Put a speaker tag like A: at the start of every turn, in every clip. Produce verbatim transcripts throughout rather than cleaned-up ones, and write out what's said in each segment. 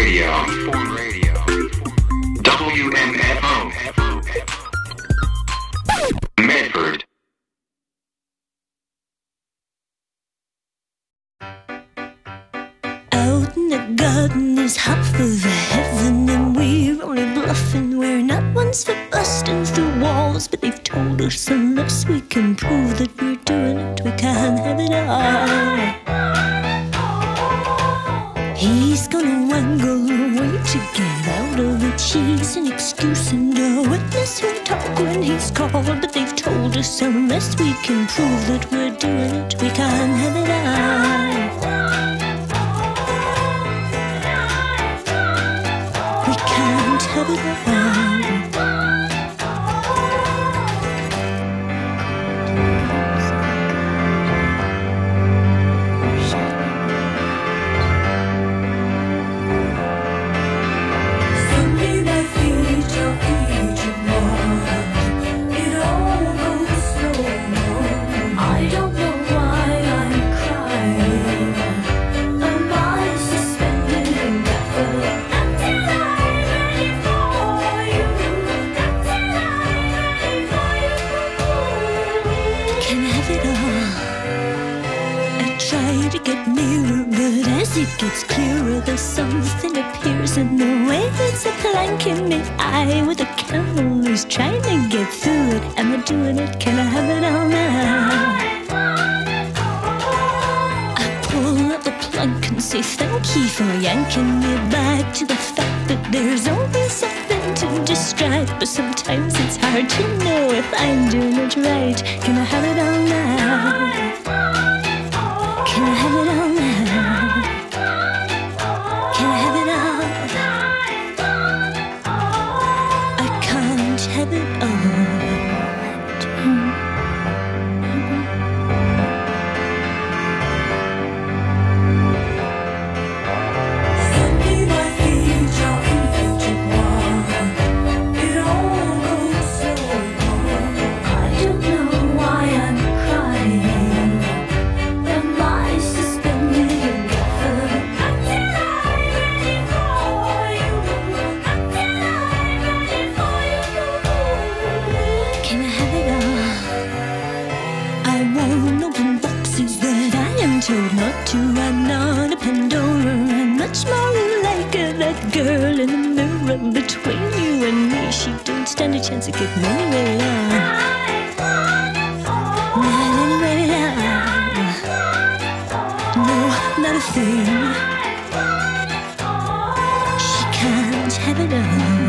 A: Radio. W M F O. Medford.
B: Out in the garden is half of heaven, and we're only bluffing. We're not ones for busting through walls, but they've told us unless we can prove that we're doing it, we can't have it all. He's gonna wangle away to get out of it. She's an excuse and a witness who'll talk when he's called, but they've told us unless we can prove that we're doing it, we can't have it all. We can't have it all. It gets clearer, there's something appears in the way. It's a plank in the eye with a camel who's trying to get through it. Am I doing it? Can I have it all now? I pull up the plank and say thank you for yanking me back to the fact that there's always something to distract. But sometimes it's hard to know if I'm doing it right. Can I have it all now? Can I have it all now? Have it all. Told not to, I'm not a Pandora. I'm much more like a, that girl in the mirror between you and me. She don't stand a chance of getting anywhere now. Not anywhere now. No, not a thing. She can't have it all.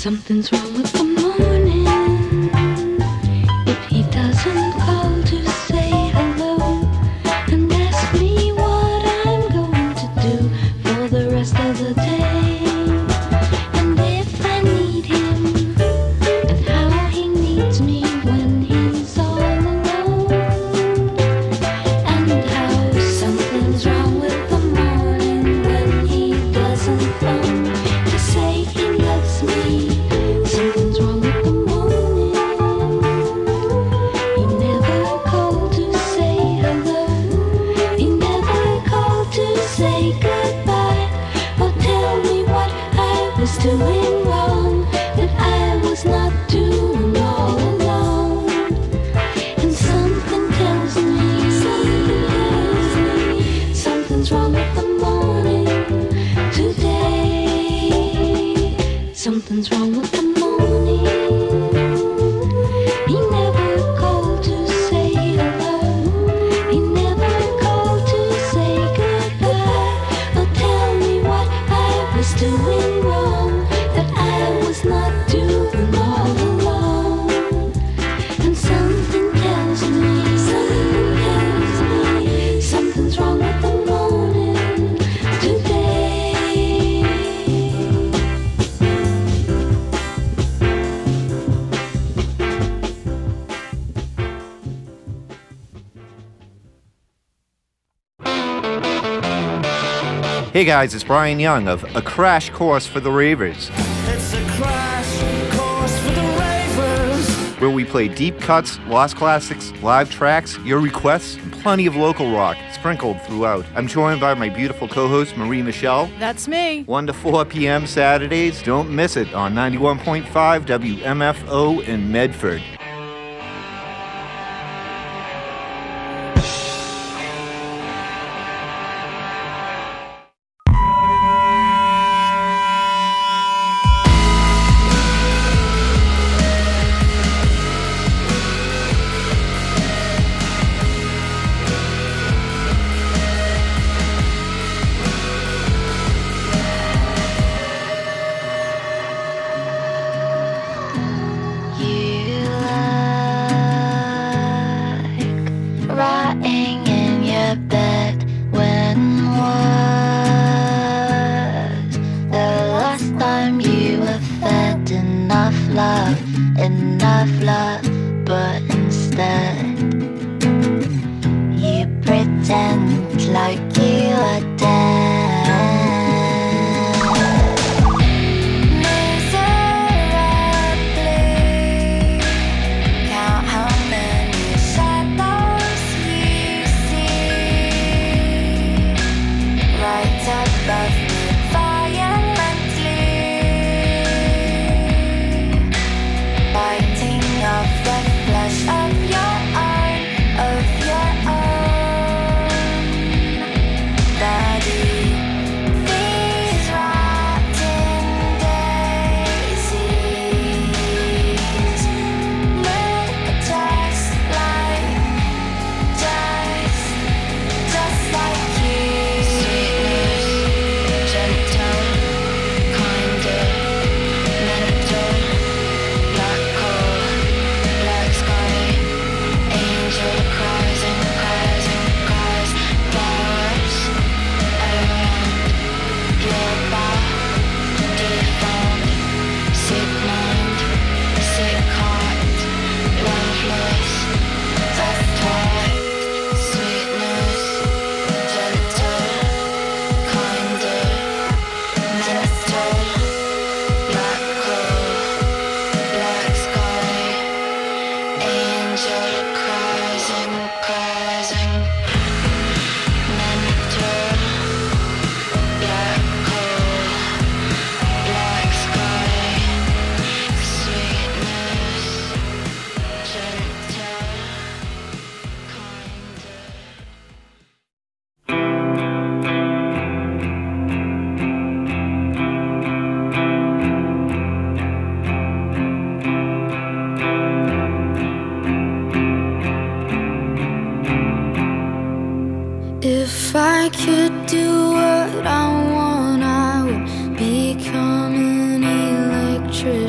C: Something's wrong with the morning. If he doesn't call to say hello and ask me what I'm going to do for the rest of the day, and if I need him, and how he needs me when he's all alone, and how something's wrong with the morning when he doesn't phone to say he loves me. Something's wrong with the morning. He never called to say hello. He never called to say goodbye or tell me what I was doing wrong, that I was not doing all alone. And something tells me, something tells me, something's wrong with the morning today. Something's wrong with the morning. He never called to say hello. He never called to say goodbye or tell me what I was doing wrong, that I was not doing all alone. And something tells me, something tells me, something's wrong with the morning today.
D: Hey guys, it's Brian Young of A Crash Course for the Ravers,
E: It's a crash course for the ravers.
D: where we play deep cuts, lost classics, live tracks, your requests, and plenty of local rock sprinkled throughout. I'm joined by my beautiful co-host Marie Michelle.
F: That's me.
D: one to four p.m. Saturdays. Don't miss it on ninety-one point five W M F O in Medford.
C: You like rotting in your bed. When was the last time you were fed enough love, enough love, but instead you pretend like you are dead. Miserably count how many shadows you see right above me violently, biting off the flesh of your own, of your own body. These rotten daisies look just like, just, just like you.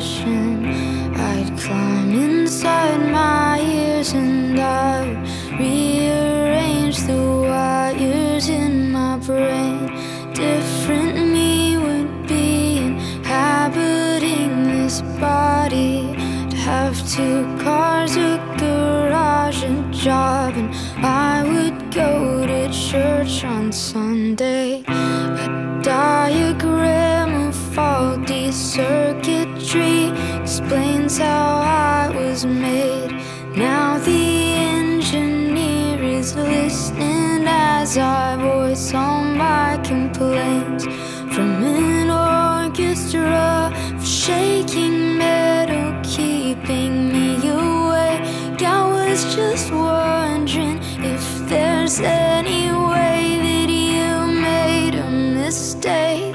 C: passion. I'd climb inside my ears and I would rearrange the wires in my brain. Different me would be inhabiting this body. To have two cars, a garage, a job, and I would go to church on Sunday. A diagram of faulty circuitry explains how I was made. Now the engineer is listening as I voice all my complaints. From an orchestra of shaking metal keeping me awake, I was just wondering if there's any way that you made a mistake.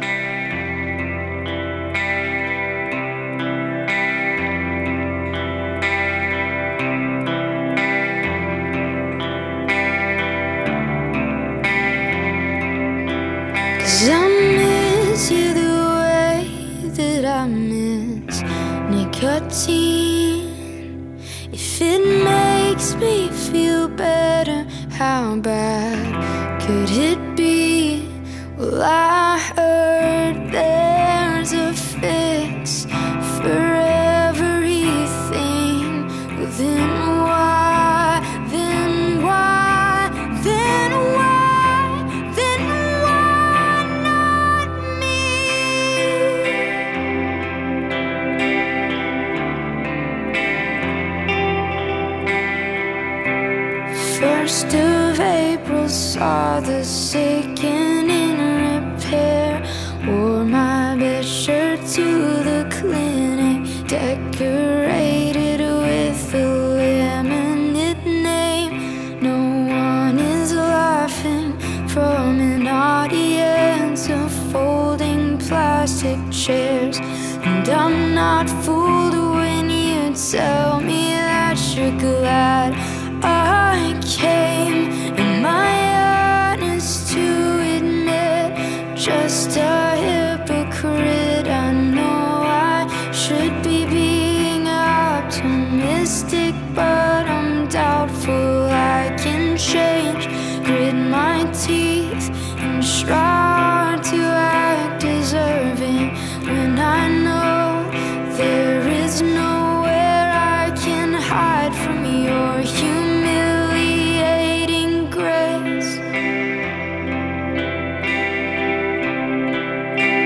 C: Cause I miss you the way that I miss nicotine. If it makes me feel better, how bad could it be? Well, I heard there's a fix for everything. Well, then why, then why, then why, then why not me? First of April saw the sick and in repair. Wore my best shirt to the clinic, decorated with a laminate name. No one is laughing from an audience of folding plastic chairs. And I'm not fooled when you tell me that you're glad I came. Am I honest to admit, just a hypocrite? I know I should be being optimistic, but I'm doubtful I can change. Grit my teeth and try to act deserving when I know there is nowhere I can hide from your humiliating grace.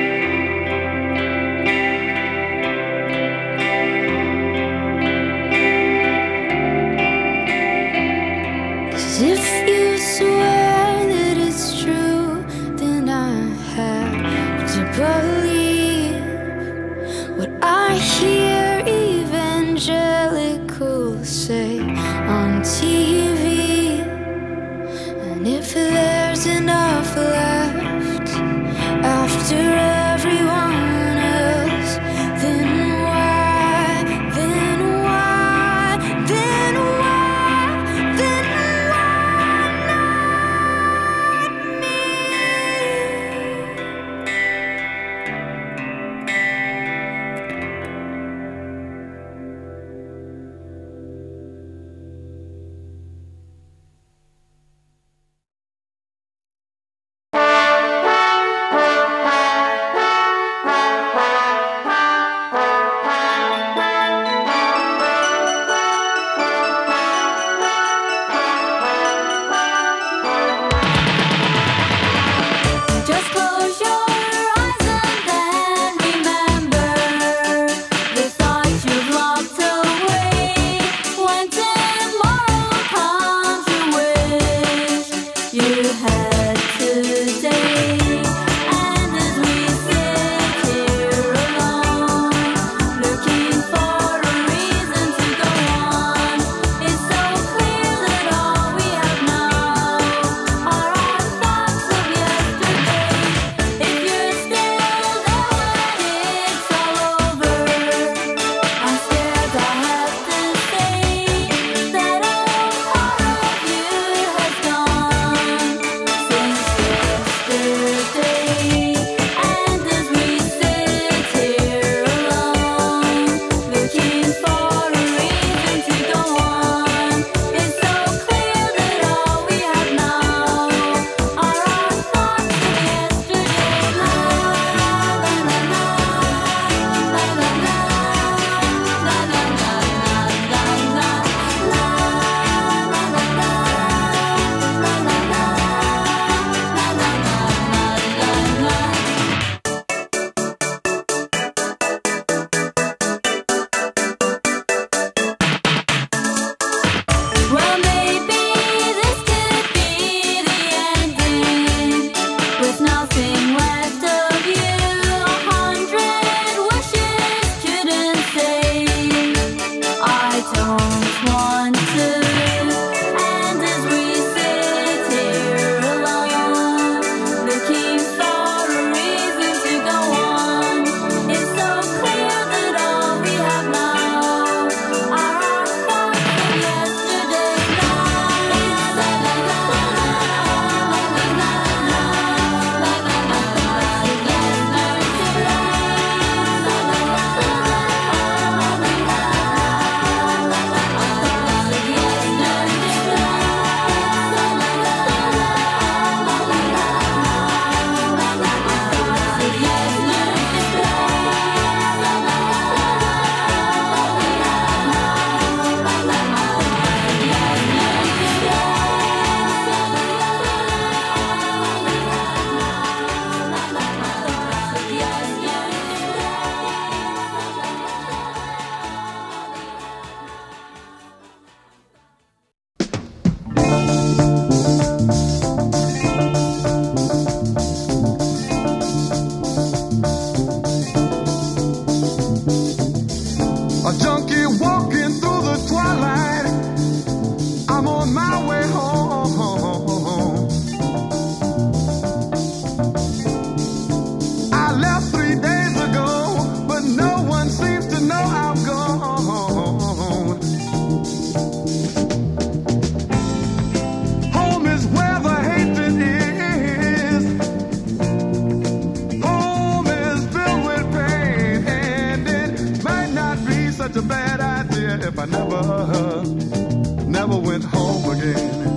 F: if I never, never went home again.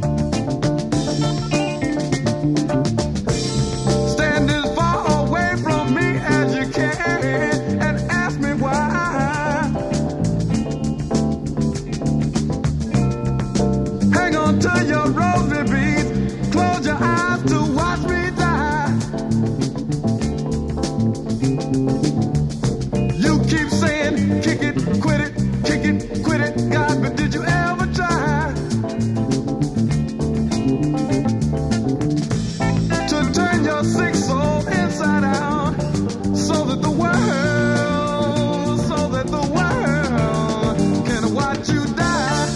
F: Stand as far away from me as you can and ask me why. Hang on to your rosary beads, close your eyes to watch me die. You keep saying, kick it, quit it, kick it, quit it, God, but did you ever try to turn your sick soul inside out so that the world, so that the world can watch you die?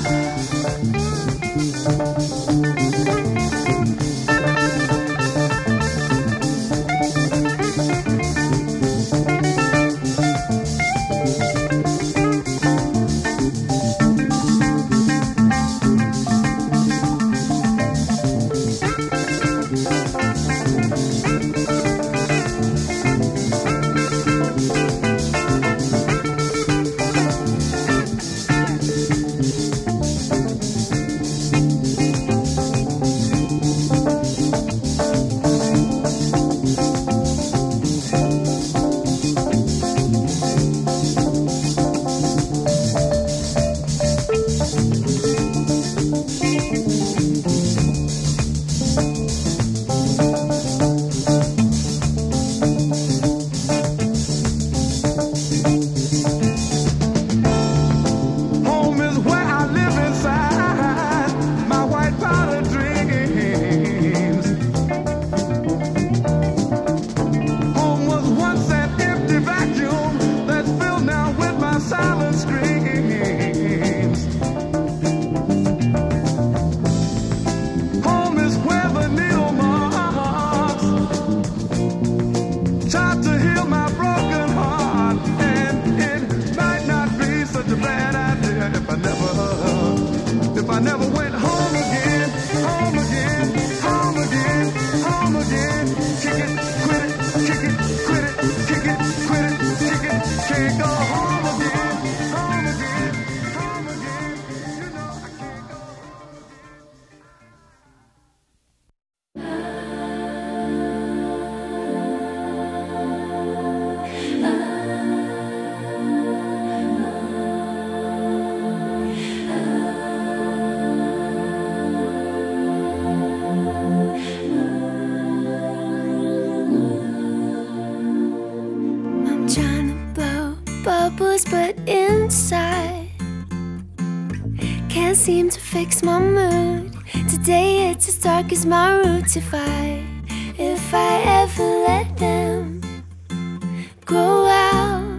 C: But inside can't seem to fix my mood. Today it's as dark as my roots. If I, if I ever let them grow out.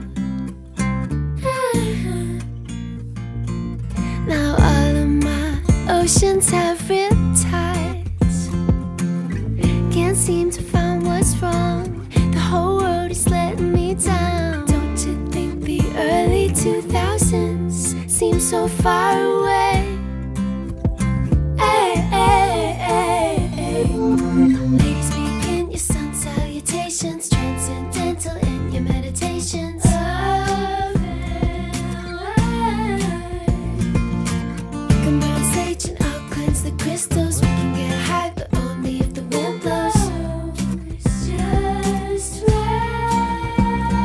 C: Now all of my oceans have riptides. Can't seem to find what's wrong. The whole world is letting me down. Early two thousands seem so far away. Hey, hey, hey, hey. Ladies, begin your sun salutations, transcendental in your meditations. You can burn sage and I'll cleanse the crystals. We can get high, but only if the wind blows. It's just right.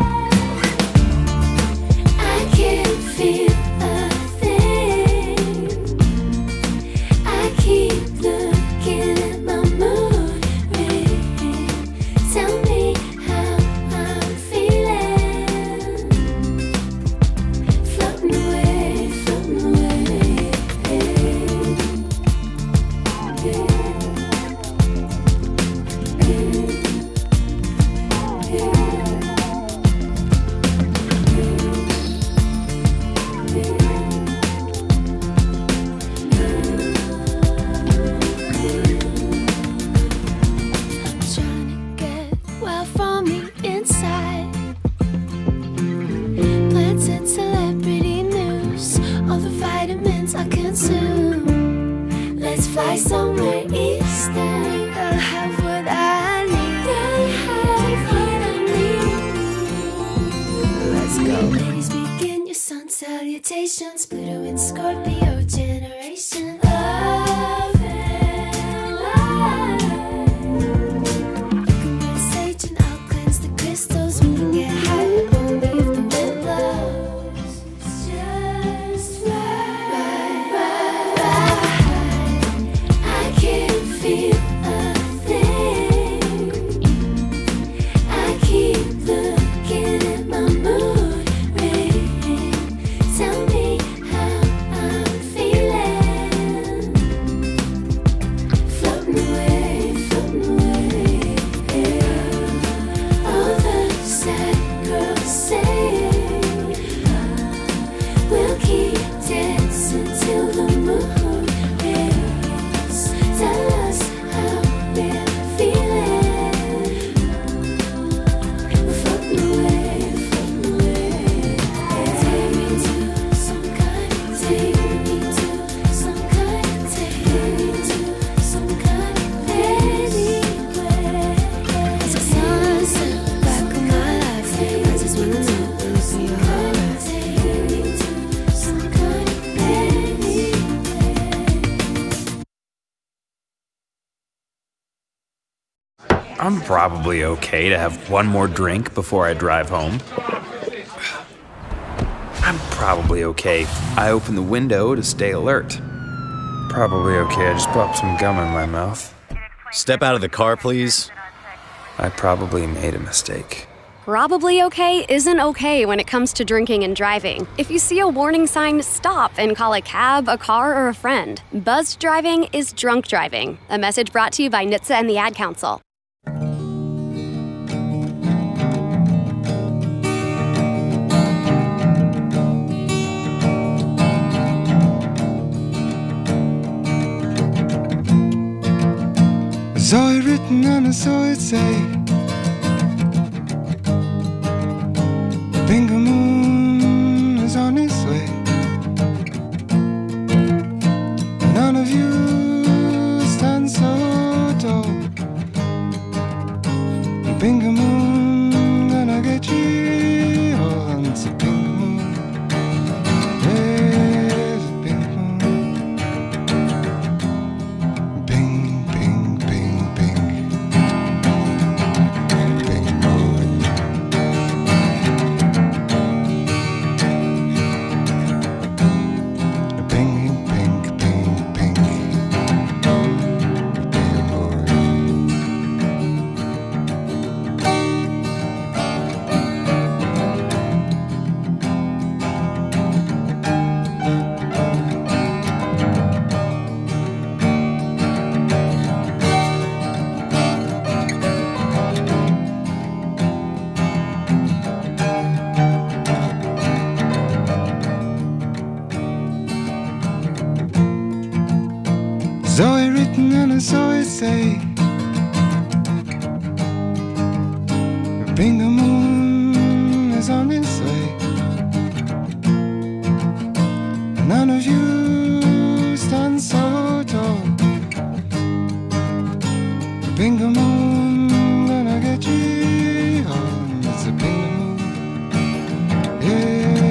C: Feel a thing. mutations, Pluto and Scorpio generation. Love and light. Look at sage and I'll cleanse the crystals. We can get high, but only if the wind blows. It's just right, right, right. I can't feel a thing. I keep looking at my mood ring. Tell me how I'm feeling. Floating away, floating away. All the sad girls say we'll keep dancing till the moon rays. Tell us how we're feeling. We're floating away, floating away. Take me to some kind, take me to some kind, take me to some kind anywhere. It's a sunset back of my life. I just wanna know if you're alright. Take me to some kind anywhere.
G: I'm probably okay to have one more drink before I drive home. I'm probably okay. I open the window to stay alert. Probably okay. I just popped some gum in my mouth.
H: Step out of the car, please.
G: I probably made a mistake.
I: Probably okay isn't okay when it comes to drinking and driving. If you see a warning sign, stop and call a cab, a car, or a friend. Buzzed driving is drunk driving. A message brought to you by N H T S A and the Ad Council.
F: I saw it written and I saw it say, Bingo Moon is on its way. None of you stand so tall. Bingo Moon, gonna get you all. It's a Bingo Moon. Yes, Bingo Moon. Bing, bing, bing, bing. Bingo Moon. Bing, bing, bing, bing. Bingo Moon. Saw it written and I saw it say, Bingo Moon is on its way. None of you stand so tall. Bingo Moon, gonna get you home. It's a bingo moon. Yeah.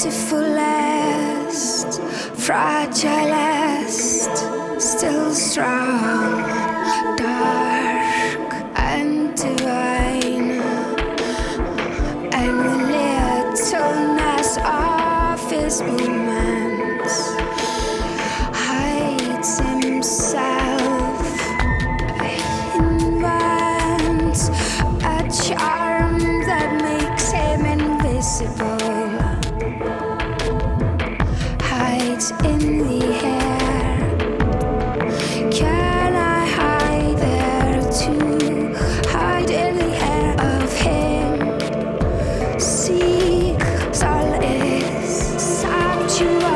C: beautifulest, fragilest, still strong, dark and divine, and the littleness of his movements hides himself, invents a charm that makes him invisible, hides in the air. Can I hide there too? Hide in the air of him. See, solace, sanctuary.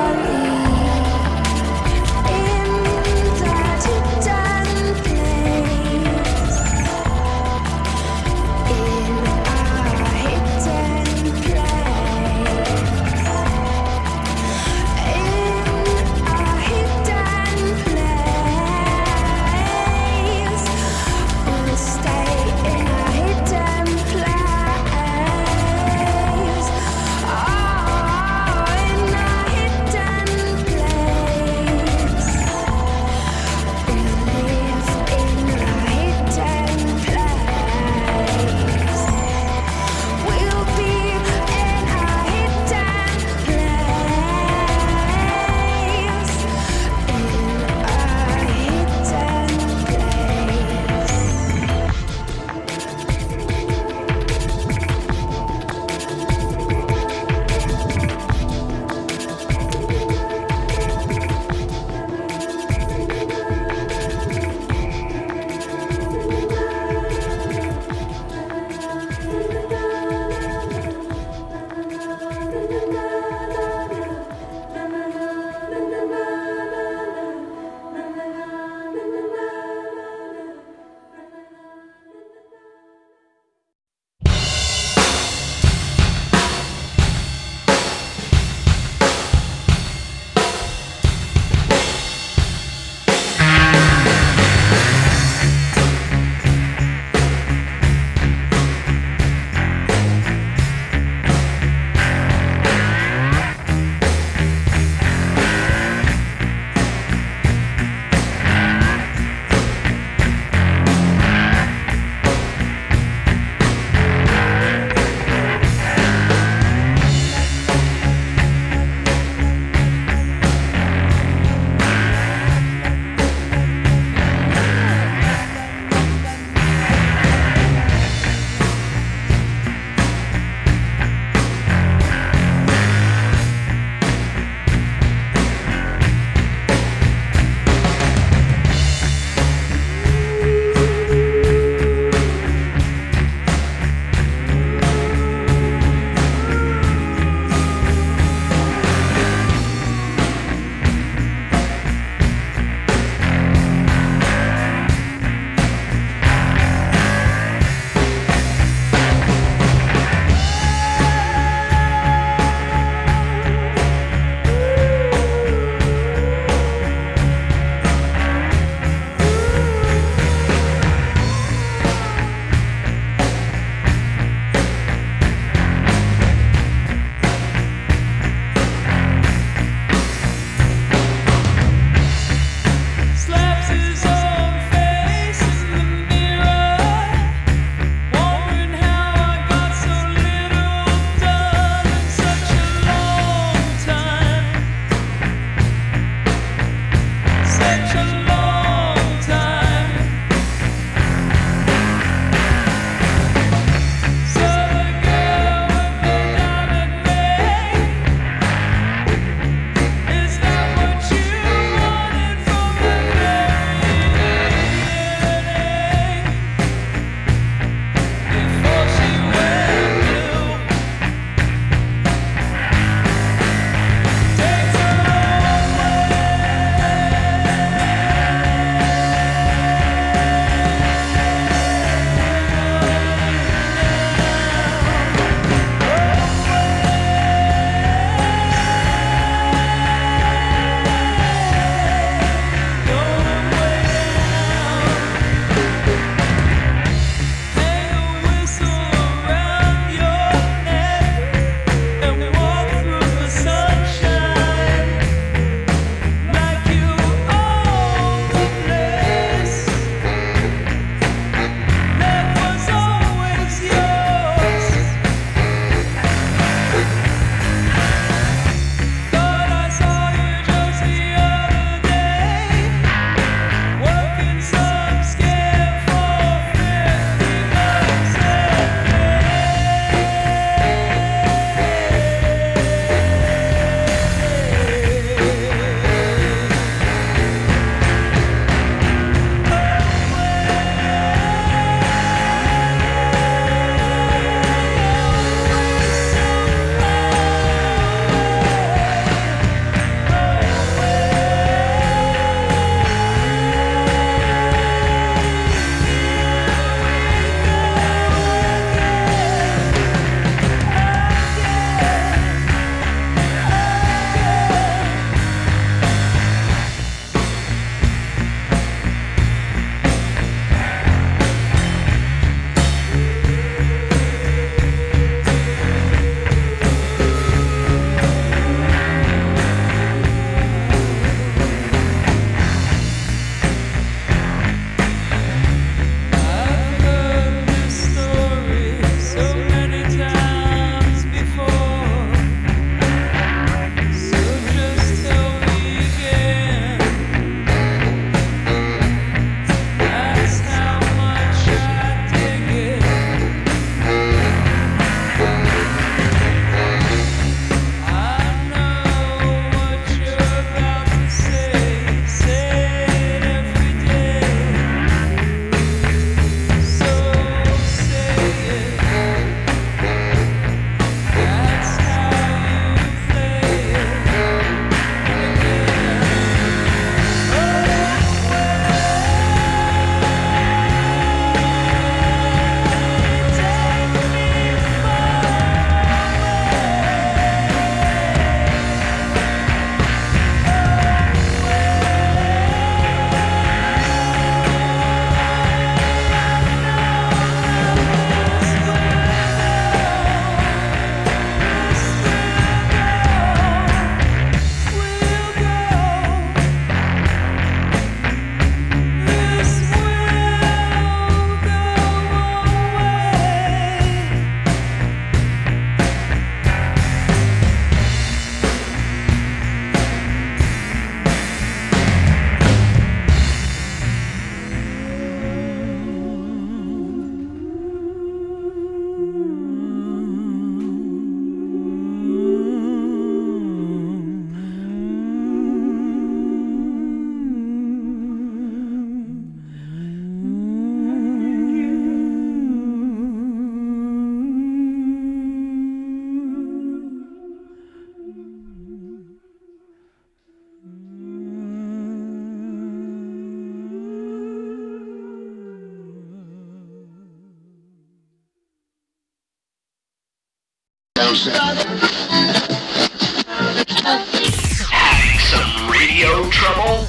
A: Having some radio trouble?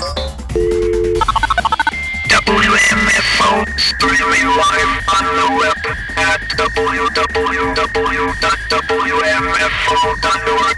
A: W M F O streaming live on the web at w w w dot w m f o dot org.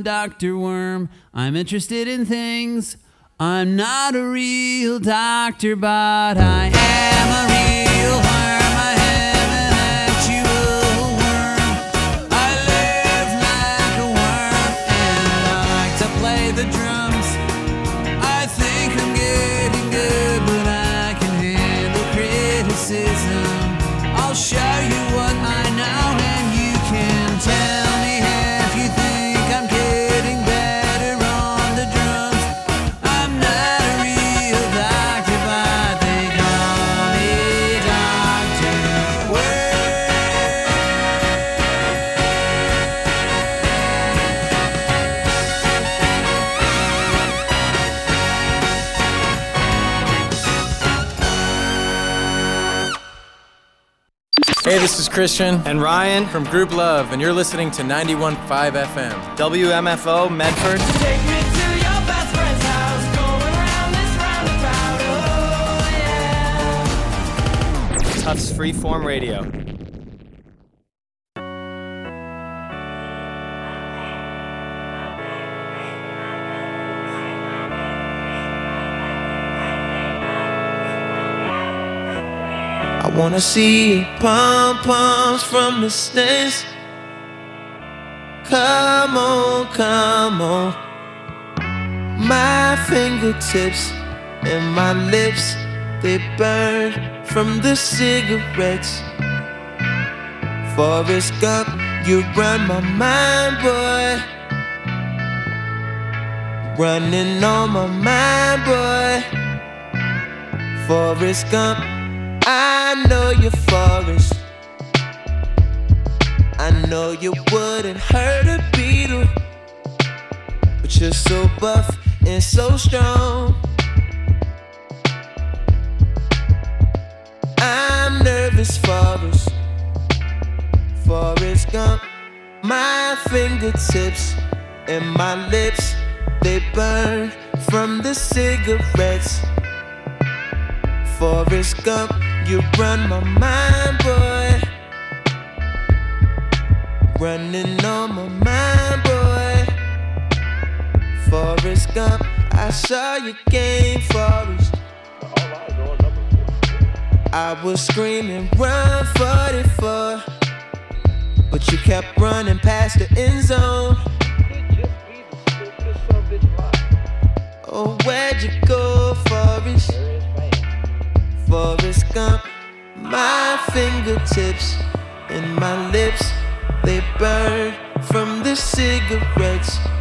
J: I'm Doctor Worm. I'm interested in things. I'm not a real doctor, but I am a real worm. I am an actual worm. I live like a worm, and I like to play the drums. I think I'm getting good, but I can handle criticism. I'll show you what I know, and you can tell me if you think I'm getting better on the drums. I'm not a real doctor, but they call me Doctor
K: Hey, this is Christian and Ryan from Group Love, and you're listening to ninety-one point five F M.
L: W M F O Medford.
E: Take me to your best friend's house, going round this roundabout, oh yeah.
L: Tufts Freeform Radio.
M: I wanna see pom-poms from the stands. Come on, come on. My fingertips and my lips, they burn from the cigarettes. Forrest Gump, you run my mind, boy. Running on my mind, boy. Forrest Gump, I know you're Forrest. I know you wouldn't hurt a beetle, but you're so buff and so strong. I'm nervous, Forrest. Forrest Gump, my fingertips and my lips, they burn from the cigarettes. Forrest Gump, you run my mind, boy. Running on my mind, boy. Forrest Gump, I saw your game, Forrest. I was screaming, run forty-four, but you kept running past the end zone. Oh, where'd you go, Forrest? Forrest Gump, my fingertips and my lips, they burn from the cigarettes.